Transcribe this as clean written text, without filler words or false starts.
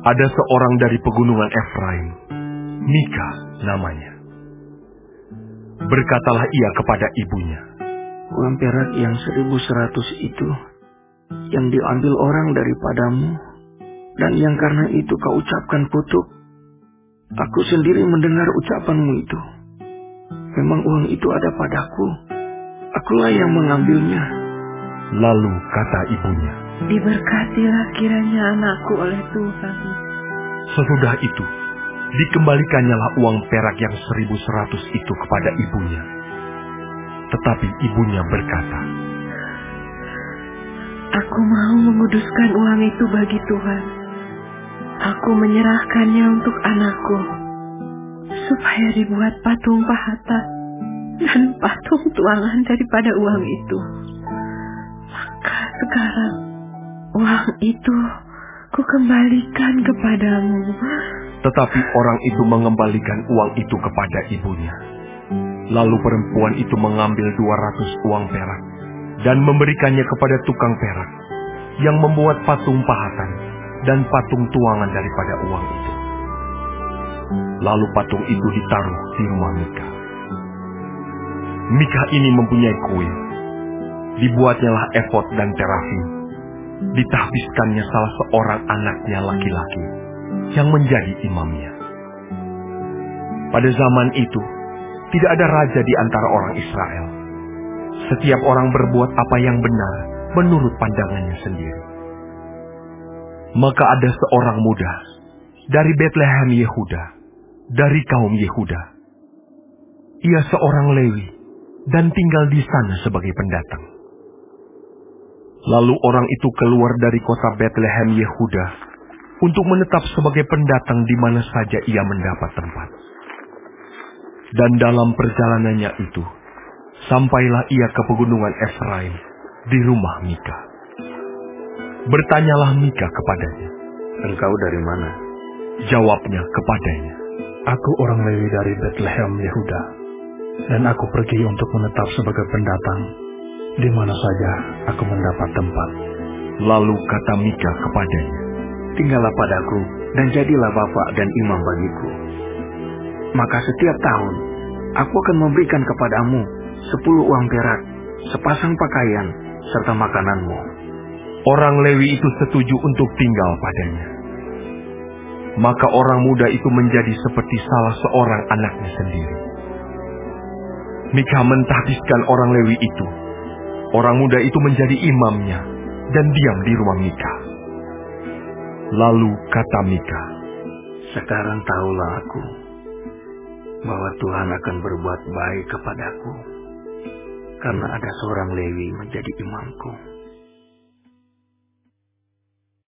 Ada seorang dari pegunungan Efraim, Mika namanya. Berkatalah ia kepada ibunya, "Uang perak yang 1.100 itu, yang diambil orang daripadamu, dan yang karena itu kau ucapkan kutuk, aku sendiri mendengar ucapanmu itu. Memang uang itu ada padaku, akulah yang mengambilnya." Lalu kata ibunya, "Diberkatilah kiranya anakku oleh Tuhan." Sesudah itu, dikembalikannya uang perak yang 1.100 itu kepada ibunya. Tetapi ibunya berkata, "Aku mau menguduskan uang itu bagi Tuhan. Aku menyerahkannya untuk anakku, supaya dibuat patung pahatan dan patung tuangan daripada uang itu. Maka sekarang uang itu kukembalikan kepadamu." Tetapi orang itu mengembalikan uang itu kepada ibunya. Lalu perempuan itu mengambil 200 uang perak dan memberikannya kepada tukang perak yang membuat patung pahatan dan patung tuangan daripada uang itu. Lalu patung itu ditaruh di rumah Mika. Mika ini mempunyai kuil. Dibuatnyalah efod dan terafim. Ditahbiskannya salah seorang anaknya laki-laki yang menjadi imamnya. Pada zaman itu, tidak ada raja di antara orang Israel. Setiap orang berbuat apa yang benar menurut pandangannya sendiri. Maka ada seorang muda dari Betlehem Yehuda, dari kaum Yehuda. Ia seorang Lewi dan tinggal di sana sebagai pendatang. Lalu orang itu keluar dari kota Betlehem Yehuda untuk menetap sebagai pendatang di mana saja ia mendapat tempat. Dan dalam perjalanannya itu, sampailah ia ke pegunungan Efraim di rumah Mika. Bertanyalah Mika kepadanya, "Engkau dari mana?" Jawabnya kepadanya, "Aku orang Lewi dari Betlehem Yehuda, dan aku pergi untuk menetap sebagai pendatang di mana saja aku mendapat tempat." Lalu kata Mika kepadanya, "Tinggallah padaku dan jadilah bapak dan imam bagiku. Maka setiap tahun aku akan memberikan kepadamu 10 uang perak, sepasang pakaian, serta makananmu." Orang Lewi itu setuju untuk tinggal padanya. Maka orang muda itu menjadi seperti salah seorang anaknya sendiri. Mika mentahbiskan orang Lewi itu. Orang muda itu menjadi imamnya dan diam di rumah Mika. Lalu kata Mika, "Sekarang tahulah aku bahwa Tuhan akan berbuat baik kepadaku, karena ada seorang Lewi menjadi imamku."